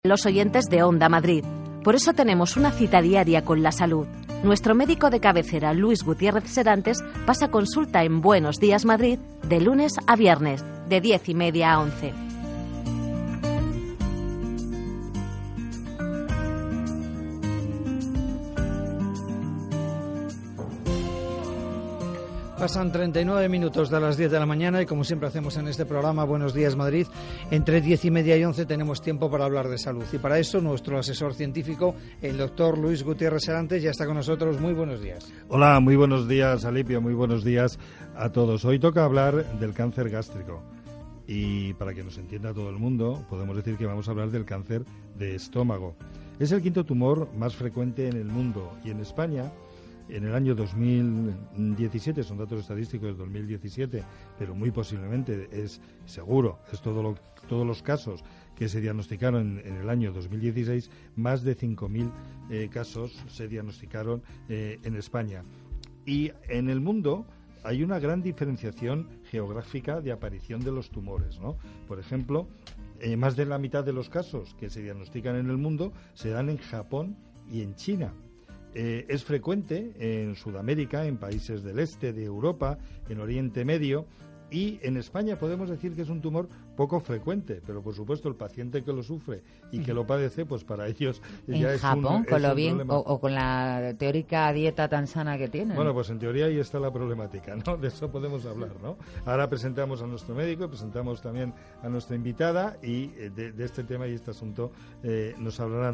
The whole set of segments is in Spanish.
Los oyentes de Onda Madrid. Por eso tenemos una cita diaria con la salud. Nuestro médico de cabecera, Luis Gutiérrez Serantes, pasa consulta en Buenos Días Madrid de lunes a viernes, de 10:30 a 11. Pasan 39 minutos de las 10 de la mañana y como siempre hacemos en este programa Buenos Días Madrid, entre 10:30 y 11 tenemos tiempo para hablar de salud. Y para eso nuestro asesor científico, el doctor Luis Gutiérrez Serantes, ya está con nosotros. Muy buenos días. Hola, muy buenos días, Alipio, muy buenos días a todos. Hoy toca hablar del cáncer gástrico. Y para que nos entienda todo el mundo, podemos decir que vamos a hablar del cáncer de estómago. Es el quinto tumor más frecuente en el mundo y en España. En el año 2017, son datos estadísticos del 2017, pero muy posiblemente es seguro, es todos los casos que se diagnosticaron en el año 2016, más de 5.000 casos se diagnosticaron en España. Y en el mundo hay una gran diferenciación geográfica de aparición de los tumores, ¿no? Por ejemplo, más de la mitad de los casos que se diagnostican en el mundo se dan en Japón y en China. Es frecuente en Sudamérica, en países del este de Europa, en Oriente Medio, y en España podemos decir que es un tumor poco frecuente, pero por supuesto el paciente que lo sufre y que lo padece, pues para ellos ya es un problema. En Japón, con lo bien o con la teórica dieta tan sana que tienen. Bueno, pues en teoría ahí está la problemática, ¿no? De eso podemos hablar, ¿no? Ahora presentamos a nuestro médico, presentamos también a nuestra invitada y de este tema y este asunto nos hablarán.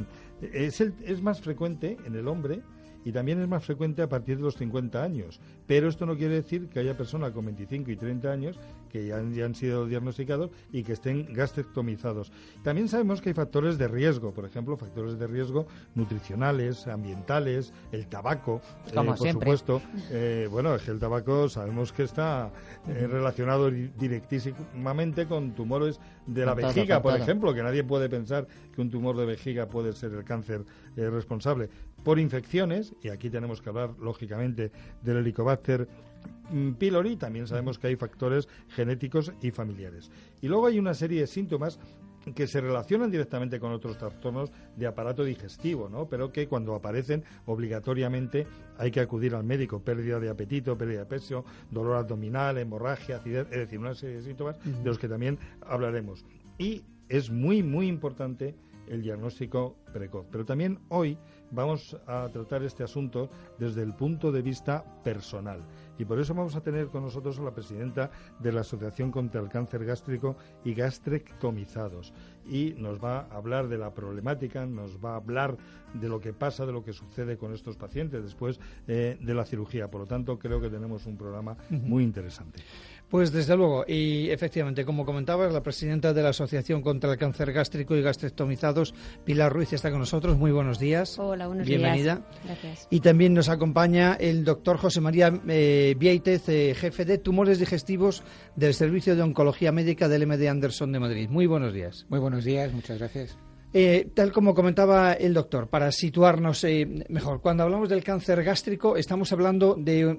Es más frecuente en el hombre y también es más frecuente a partir de los 50 años. Pero esto no quiere decir que haya personas con 25 y 30 años que ya han sido diagnosticados y que estén gastrectomizados. También sabemos que hay factores de riesgo, por ejemplo, factores de riesgo nutricionales, ambientales, el tabaco, como por siempre. supuesto. Bueno, es que el tabaco sabemos que está relacionado directísimamente con tumores de la vejiga, por ejemplo, que nadie puede pensar que un tumor de vejiga puede ser el cáncer responsable. Por infecciones, y aquí tenemos que hablar, lógicamente, del Helicobacter pylori, también sabemos que hay factores genéticos y familiares. Y luego hay una serie de síntomas que se relacionan directamente con otros trastornos de aparato digestivo, ¿no? Pero que cuando aparecen obligatoriamente hay que acudir al médico. Pérdida de apetito, pérdida de peso, dolor abdominal, hemorragia, acidez, es decir, una serie de síntomas de los que también hablaremos. Y es muy, muy importante el diagnóstico precoz. Pero también hoy vamos a tratar este asunto desde el punto de vista personal. Y por eso vamos a tener con nosotros a la presidenta de la Asociación contra el Cáncer Gástrico y Gastrectomizados. Y nos va a hablar de la problemática, nos va a hablar de lo que pasa, de lo que sucede con estos pacientes después de la cirugía. Por lo tanto, creo que tenemos un programa muy interesante. Pues desde luego, y efectivamente, como comentabas, la presidenta de la Asociación contra el Cáncer Gástrico y Gastrectomizados, Pilar Ruiz, está con nosotros. Muy buenos días. Buenos días. Bienvenida. Gracias. Y también nos acompaña el doctor José María Viéitez, jefe de tumores digestivos del Servicio de Oncología Médica del MD Anderson de Madrid. Muy buenos días. Muy buenos días, muchas gracias. Tal como comentaba el doctor, para situarnos mejor, cuando hablamos del cáncer gástrico estamos hablando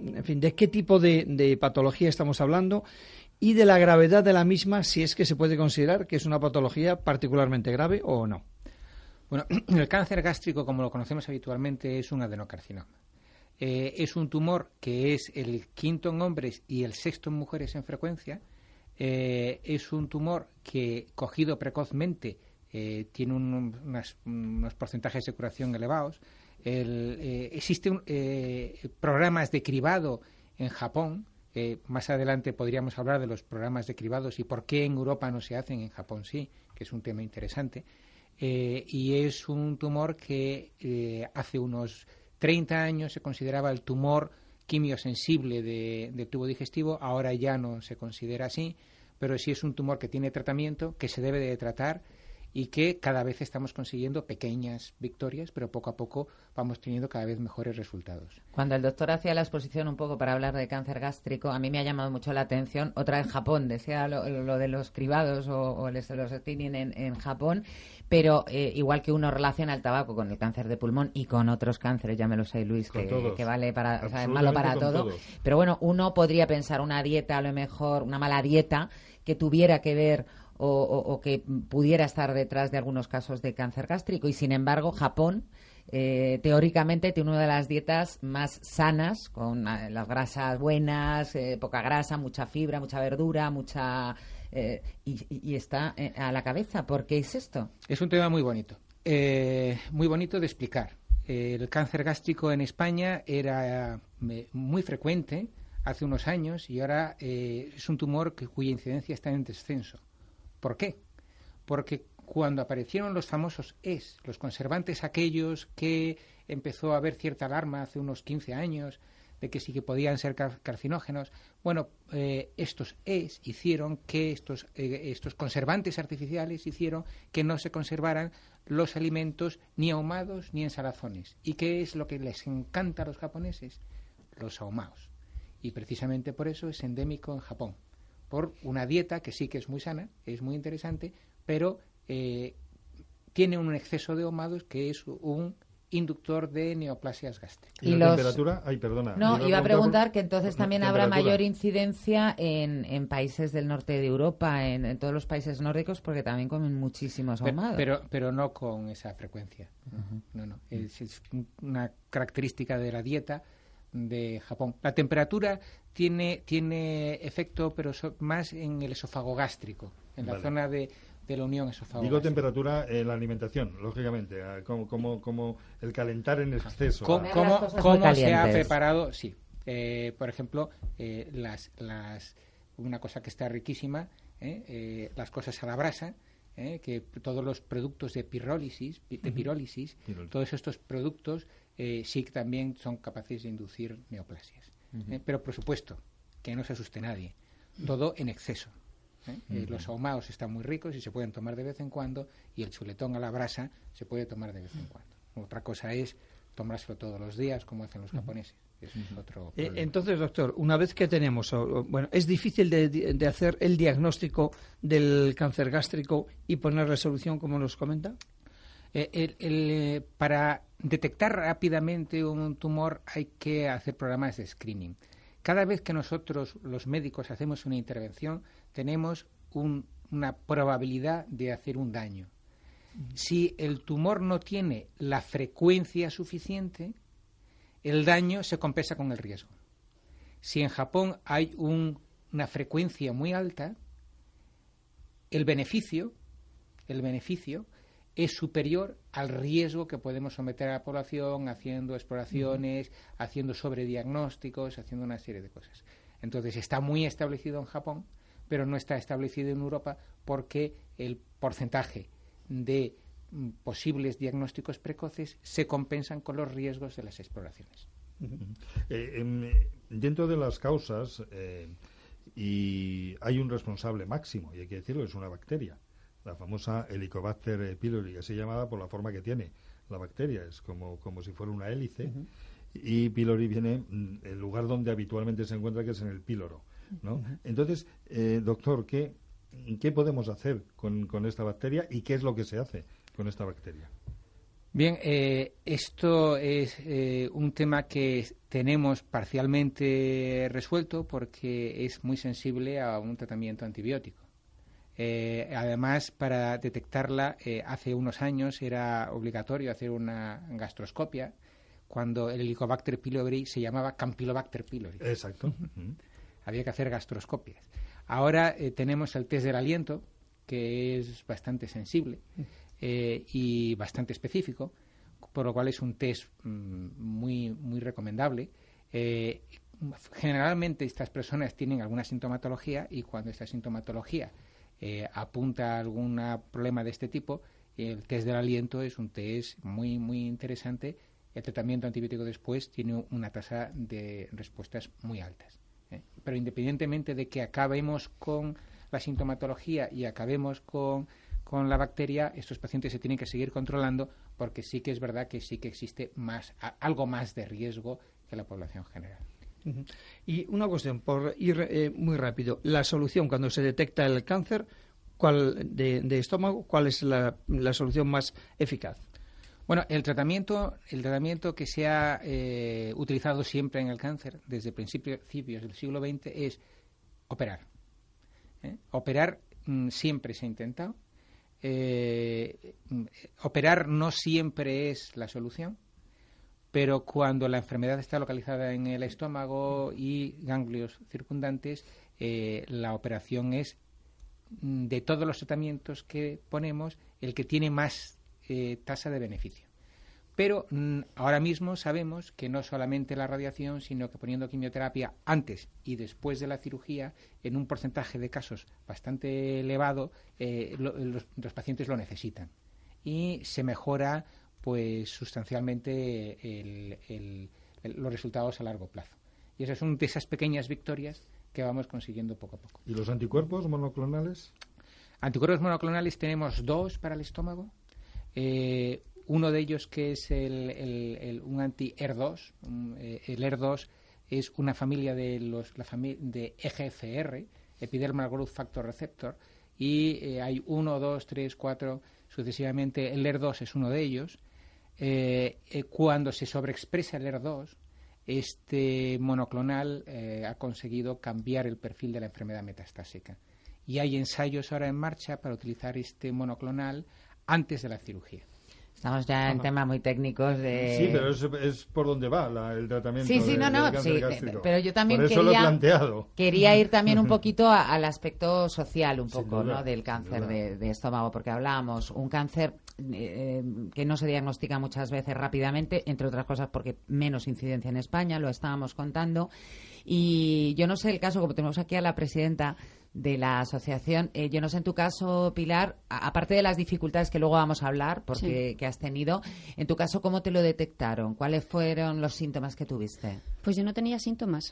de qué tipo de patología estamos hablando y de la gravedad de la misma, si es que se puede considerar que es una patología particularmente grave o no. Bueno, el cáncer gástrico, como lo conocemos habitualmente, es un adenocarcinoma. Es un tumor que es el quinto en hombres y el sexto en mujeres en frecuencia. Es un tumor que, cogido precozmente, tiene unos porcentajes de curación elevados. Existen programas de cribado en Japón. Más adelante podríamos hablar de los programas de cribados y por qué en Europa no se hacen, en Japón sí, que es un tema interesante. Y es un tumor que hace unos 30 años se consideraba el tumor quimiosensible del tubo digestivo. Ahora ya no se considera así, pero sí es un tumor que tiene tratamiento, que se debe de tratar y que cada vez estamos consiguiendo pequeñas victorias, pero poco a poco vamos teniendo cada vez mejores resultados. Cuando el doctor hacía la exposición un poco para hablar de cáncer gástrico, a mí me ha llamado mucho la atención, otra en Japón, decía lo de los cribados o los screening en Japón, pero igual que uno relaciona el tabaco con el cáncer de pulmón y con otros cánceres, ya me lo sé, Luis, que vale para, o sea, es malo para todo. Todos. Pero bueno, uno podría pensar una dieta, a lo mejor, una mala dieta que tuviera que ver o que pudiera estar detrás de algunos casos de cáncer gástrico. Y sin embargo, Japón teóricamente tiene una de las dietas más sanas, con las grasas buenas, poca grasa, mucha fibra, mucha verdura, y está a la cabeza. ¿Por qué es esto? Es un tema muy bonito de explicar. El cáncer gástrico en España era muy frecuente hace unos años y ahora es un tumor cuya incidencia está en descenso. ¿Por qué? Porque cuando aparecieron los famosos los conservantes aquellos que empezó a haber cierta alarma hace unos 15 años de que sí que podían ser carcinógenos, bueno, estos hicieron que estos conservantes artificiales hicieron que no se conservaran los alimentos ni ahumados ni en salazones. ¿Y qué es lo que les encanta a los japoneses? Los ahumados. Y precisamente por eso es endémico en Japón. Por una dieta que sí que es muy sana, es muy interesante, pero tiene un exceso de ahumados que es un inductor de neoplasias gástricas. ¿Y la temperatura? Ay, perdona. No, iba a preguntar que entonces también habrá mayor incidencia en países del norte de Europa, en todos los países nórdicos, porque también comen muchísimos ahumados. Pero no con esa frecuencia. No. Es una característica de la dieta de Japón. La temperatura tiene efecto, pero más en el esófago gástrico, en la zona de la unión esófago. Digo temperatura en la alimentación, lógicamente, como el calentar en exceso. ¿Cómo se ha preparado? Sí. Por ejemplo, una cosa que está riquísima, las cosas a la brasa, que todos los productos de pirólisis, todos estos productos sí que también son capaces de inducir neoplasias. Pero, por supuesto, que no se asuste nadie. Todo en exceso. Los ahumados están muy ricos y se pueden tomar de vez en cuando, y el chuletón a la brasa se puede tomar de vez en cuando. Otra cosa es tomárselo todos los días, como hacen los japoneses. Eso es otro problema. Entonces, doctor, una vez que tenemos, es difícil de hacer el diagnóstico del cáncer gástrico y ponerle solución, como nos comenta. Para detectar rápidamente un tumor hay que hacer programas de screening. Cada vez que nosotros, los médicos, hacemos una intervención, tenemos una probabilidad de hacer un daño. Si el tumor no tiene la frecuencia suficiente, el daño se compensa con el riesgo. Si en Japón hay una frecuencia muy alta, el beneficio es superior al riesgo que podemos someter a la población haciendo exploraciones, haciendo sobrediagnósticos, haciendo una serie de cosas. Entonces está muy establecido en Japón, pero no está establecido en Europa porque el porcentaje de posibles diagnósticos precoces se compensan con los riesgos de las exploraciones. Dentro de las causas y hay un responsable máximo, y hay que decirlo, es una bacteria. La famosa Helicobacter pylori, así llamada por la forma que tiene la bacteria, es como si fuera una hélice, y pylori viene el lugar donde habitualmente se encuentra, que es en el píloro, ¿no? Entonces, doctor, ¿qué podemos hacer con esta bacteria y qué es lo que se hace con esta bacteria? Bien, esto es un tema que tenemos parcialmente resuelto porque es muy sensible a un tratamiento antibiótico. Además, para detectarla, hace unos años era obligatorio hacer una gastroscopia cuando el Helicobacter pylori se llamaba Campylobacter pylori. Exacto. Había que hacer gastroscopias. Ahora tenemos el test del aliento, que es bastante sensible y bastante específico, por lo cual es un test muy, muy recomendable. Generalmente estas personas tienen alguna sintomatología y cuando esta sintomatología apunta a algún problema de este tipo, el test del aliento es un test muy, muy interesante. El tratamiento antibiótico después tiene una tasa de respuestas muy altas. Pero independientemente de que acabemos con la sintomatología y acabemos con la bacteria, estos pacientes se tienen que seguir controlando porque sí que es verdad que sí que existe algo más de riesgo que la población general. Y una cuestión, por ir muy rápido, la solución cuando se detecta el cáncer de estómago, ¿cuál es la solución más eficaz? Bueno, el tratamiento que se ha utilizado siempre en el cáncer desde principios del siglo XX es operar. Operar siempre se ha intentado. Operar no siempre es la solución, pero cuando la enfermedad está localizada en el estómago y ganglios circundantes, la operación es, de todos los tratamientos que ponemos, el que tiene más tasa de beneficio. Pero ahora mismo sabemos que no solamente la radiación, sino que poniendo quimioterapia antes y después de la cirugía, en un porcentaje de casos bastante elevado, los pacientes lo necesitan. Y se mejora pues sustancialmente los resultados a largo plazo. Y esas son de esas pequeñas victorias que vamos consiguiendo poco a poco. ¿Y los anticuerpos monoclonales? Anticuerpos monoclonales tenemos 2 para el estómago. Uno de ellos que es un anti-ER2. El ER2 es una familia de EGFR, Epidermal Growth Factor Receptor, y hay 1, 2, 3, 4 sucesivamente. El ER2 es uno de ellos. Cuando se sobreexpresa el ER2, este monoclonal ha conseguido cambiar el perfil de la enfermedad metastásica. Y hay ensayos ahora en marcha para utilizar este monoclonal antes de la cirugía. Estamos ya en temas muy técnicos de... Sí, pero es por donde va el tratamiento del cáncer gástrico. Pero yo también por eso lo he planteado. Quería ir también un poquito al aspecto social, un poco, duda, ¿no? Del cáncer de estómago, porque hablábamos, un cáncer que no se diagnostica muchas veces rápidamente, entre otras cosas porque menos incidencia en España, lo estábamos contando. Y yo no sé el caso, como tenemos aquí a la presidenta de la asociación, yo no sé en tu caso, Pilar, aparte de las dificultades que luego vamos a hablar, porque que has tenido, en tu caso, ¿cómo te lo detectaron? ¿Cuáles fueron los síntomas que tuviste? Pues yo no tenía síntomas.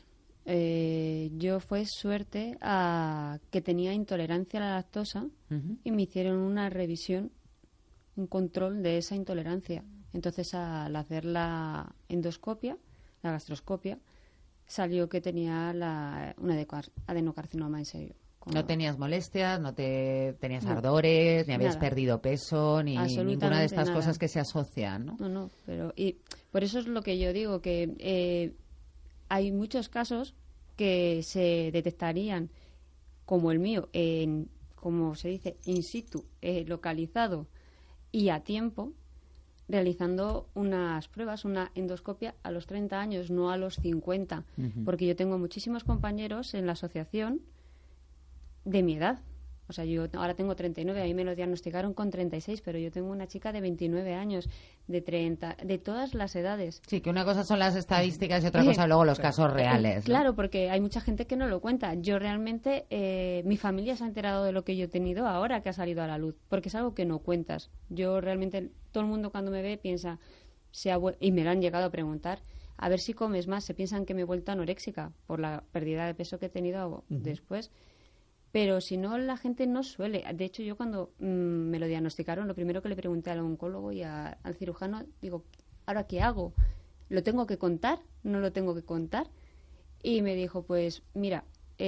Yo fue suerte a que tenía intolerancia a la lactosa y me hicieron una revisión, un control de esa intolerancia. Entonces, al hacer la endoscopia, la gastroscopia, salió que tenía un adenocarcinoma en serio. ¿No tenías molestias, no tenías ardores, ni habías perdido peso, ni ninguna de estas cosas que se asocian, ¿no? No, pero y por eso es lo que yo digo, que hay muchos casos que se detectarían, como el mío, como se dice, in situ, localizado y a tiempo, realizando unas pruebas, una endoscopia a los 30 años, no a los 50, porque yo tengo muchísimos compañeros en la asociación de mi edad. O sea, yo ahora tengo 39, a mí me lo diagnosticaron con 36, pero yo tengo una chica de 29 años, de 30, de todas las edades. Sí, que una cosa son las estadísticas y otra cosa luego los casos reales, ¿no? Claro, porque hay mucha gente que no lo cuenta. Yo realmente, mi familia se ha enterado de lo que yo he tenido ahora que ha salido a la luz, porque es algo que no cuentas. Yo realmente, todo el mundo cuando me ve piensa, y me lo han llegado a preguntar, a ver si comes más, se piensan que me he vuelto anoréxica por la pérdida de peso que he tenido después. Pero si no, la gente no suele. De hecho, yo cuando me lo diagnosticaron, lo primero que le pregunté al oncólogo y al cirujano, digo, ¿ahora qué hago? ¿Lo tengo que contar? ¿No lo tengo que contar? Y me dijo, pues mira,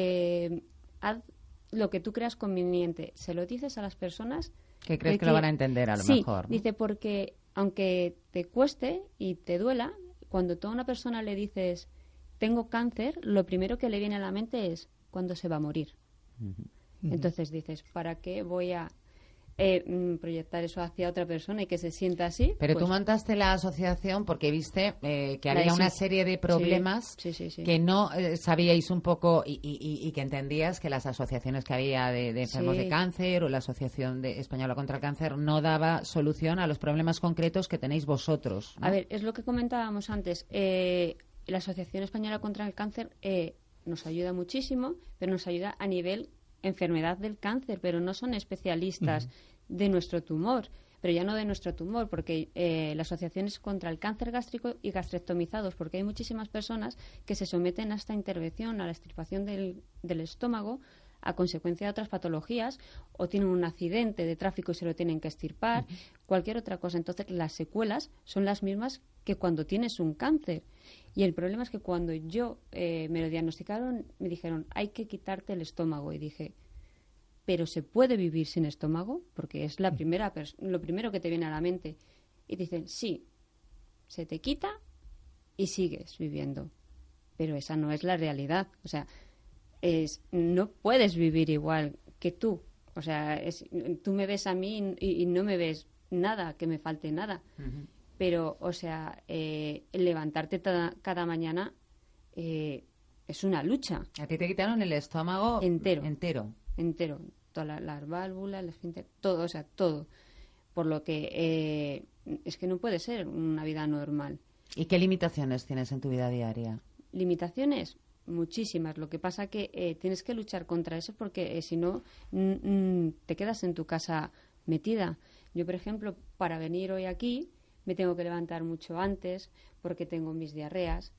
haz lo que tú creas conveniente. Se lo dices a las personas... Que crees que lo van a entender a lo mejor, ¿no? Dice, porque aunque te cueste y te duela, cuando tú a una persona le dices, tengo cáncer, lo primero que le viene a la mente es, ¿cuándo se va a morir? Entonces dices, ¿para qué voy a proyectar eso hacia otra persona y que se sienta así? Pero pues, tú montaste la asociación porque viste que había una serie de problemas que no sabíais un poco y que entendías que las asociaciones que había de enfermos de cáncer o la Asociación Española contra el Cáncer no daba solución a los problemas concretos que tenéis vosotros, ¿no? A ver, es lo que comentábamos antes. La Asociación Española contra el Cáncer nos ayuda muchísimo, pero nos ayuda a nivel enfermedad del cáncer, pero no son especialistas de nuestro tumor, pero ya no de nuestro tumor, porque la asociación es contra el cáncer gástrico y gastrectomizados, porque hay muchísimas personas que se someten a esta intervención, a la extirpación del estómago, a consecuencia de otras patologías, o tienen un accidente de tráfico y se lo tienen que extirpar, cualquier otra cosa. Entonces, las secuelas son las mismas que cuando tienes un cáncer. Y el problema es que cuando yo me lo diagnosticaron, me dijeron, hay que quitarte el estómago. Y dije, ¿pero se puede vivir sin estómago? Porque es lo primero que te viene a la mente. Y dicen, sí, se te quita y sigues viviendo. Pero esa no es la realidad. O sea, no puedes vivir igual que tú O sea, tú me ves a mí y no me ves nada, que me falte nada. Pero, o sea, levantarte cada mañana es una lucha. A ti te quitaron el estómago entero. Todas las válvulas, el esfínter, todo, o sea, todo. Por lo que es que no puede ser una vida normal. ¿Y qué limitaciones tienes en tu vida diaria? Limitaciones, muchísimas. Lo que pasa que tienes que luchar contra eso porque si no te quedas en tu casa metida. Yo, por ejemplo, para venir hoy aquí me tengo que levantar mucho antes porque tengo mis diarreas.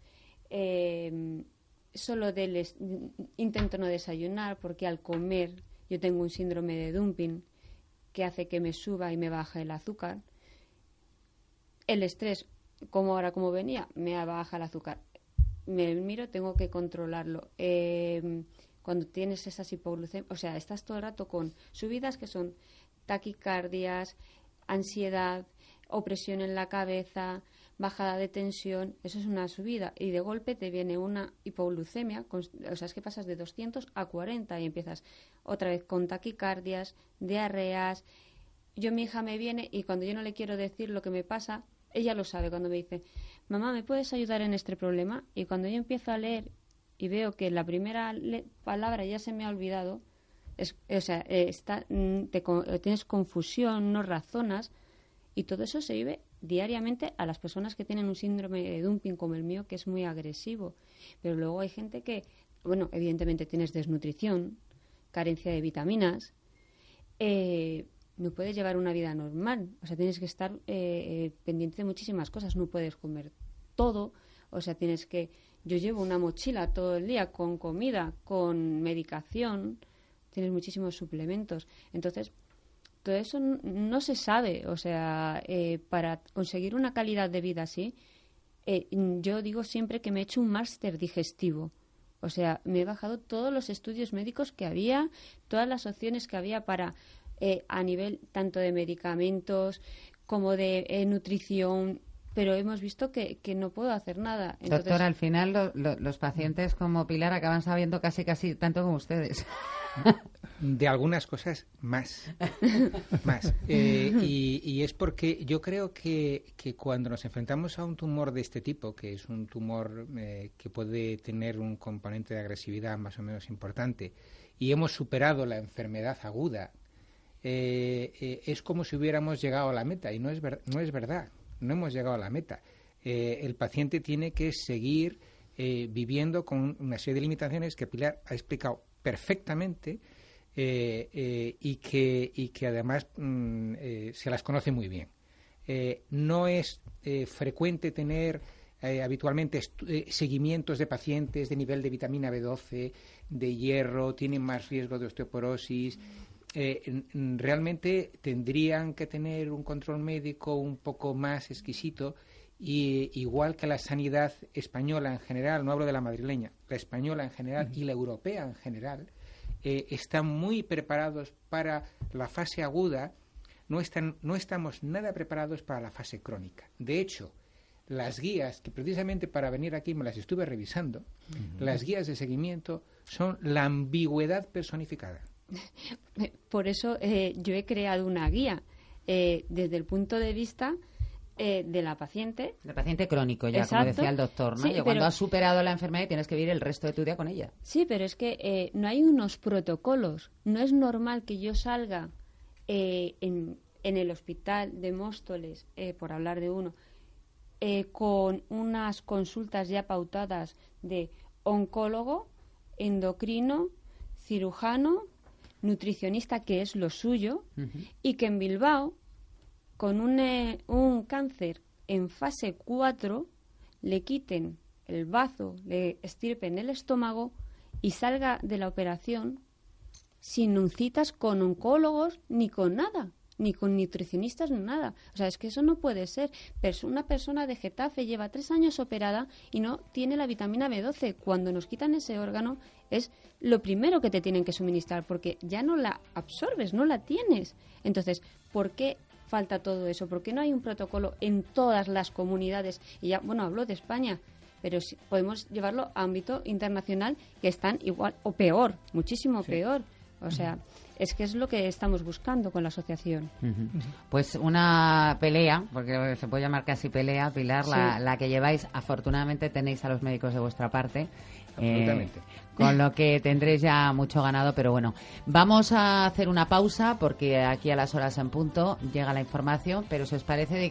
Intento no desayunar porque al comer yo tengo un síndrome de dumping que hace que me suba y me baja el azúcar. El estrés, como venía, me baja el azúcar. Me miro, tengo que controlarlo. Cuando tienes esas hipoglucemias, o sea, estás todo el rato con subidas que son taquicardias, ansiedad, opresión en la cabeza, bajada de tensión, eso es una subida. Y de golpe te viene una hipoglucemia, o sea, es que pasas de 200 a 40 y empiezas otra vez con taquicardias, diarreas. Mi hija me viene y cuando yo no le quiero decir lo que me pasa, ella lo sabe cuando me dice, mamá, ¿me puedes ayudar en este problema? Y cuando yo empiezo a leer y veo que la primera palabra ya se me ha olvidado, tienes confusión, no razonas, y todo eso se vive diariamente a las personas que tienen un síndrome de dumping como el mío, que es muy agresivo. Pero luego hay gente que, bueno, evidentemente tienes desnutrición, carencia de vitaminas, no puedes llevar una vida normal. O sea, tienes que estar pendiente de muchísimas cosas. No puedes comer todo. O sea, yo llevo una mochila todo el día con comida, con medicación. Tienes muchísimos suplementos. Entonces, todo eso no se sabe. O sea, para conseguir una calidad de vida así, yo digo siempre que me he hecho un máster digestivo. O sea, me he bajado todos los estudios médicos que había, todas las opciones que había para, a nivel tanto de medicamentos como de nutrición, pero hemos visto que no puedo hacer nada. Entonces, doctora, al final los pacientes como Pilar acaban sabiendo casi tanto como ustedes. De algunas cosas más. Y es porque yo creo que cuando nos enfrentamos a un tumor de este tipo, que es un tumor que puede tener un componente de agresividad más o menos importante, y hemos superado la enfermedad aguda, es como si hubiéramos llegado a la meta, y no es verdad, no hemos llegado a la meta. El paciente tiene que seguir viviendo con una serie de limitaciones que Pilar ha explicado perfectamente, y que además se las conoce muy bien. No es frecuente tener habitualmente seguimientos de pacientes de nivel de vitamina B12, de hierro, tienen más riesgo de osteoporosis. Realmente tendrían que tener un control médico un poco más exquisito, y igual que la sanidad española en general, no hablo de la madrileña, la española en general y la europea en general, están muy preparados para la fase aguda, no estamos nada preparados para la fase crónica. De hecho, las guías, que precisamente para venir aquí me las estuve revisando, las guías de seguimiento son la ambigüedad personificada. Por eso yo he creado una guía desde el punto de vista de la paciente. El paciente crónico, ya, exacto, como decía el doctor, ¿no? Sí, cuando has superado la enfermedad y tienes que vivir el resto de tu día con ella. Sí, pero es que no hay unos protocolos. No es normal que yo salga en el hospital de Móstoles, por hablar de uno, con unas consultas ya pautadas de oncólogo, endocrino, cirujano, nutricionista, que es lo suyo, y que en Bilbao, con un cáncer en fase 4, le quiten el bazo, le estirpen el estómago y salga de la operación sin citas con oncólogos ni con nada, ni con nutricionistas ni nada. O sea, es que eso no puede ser. Una persona de Getafe lleva 3 años operada y no tiene la vitamina B12. Cuando nos quitan ese órgano es lo primero que te tienen que suministrar, porque ya no la absorbes, no la tienes. Entonces, ¿por qué falta todo eso? ¿Por qué no hay un protocolo en todas las comunidades? Y ya, bueno, hablo de España, pero si podemos llevarlo a ámbito internacional, que están igual o peor, muchísimo peor. O sea, es que es lo que estamos buscando con la asociación. Pues una pelea, porque se puede llamar casi pelea, Pilar, Sí. la que lleváis. Afortunadamente tenéis a los médicos de vuestra parte. Absolutamente. Con lo que tendréis ya mucho ganado, pero bueno, vamos a hacer una pausa porque aquí a las horas en punto llega la información, pero si os parece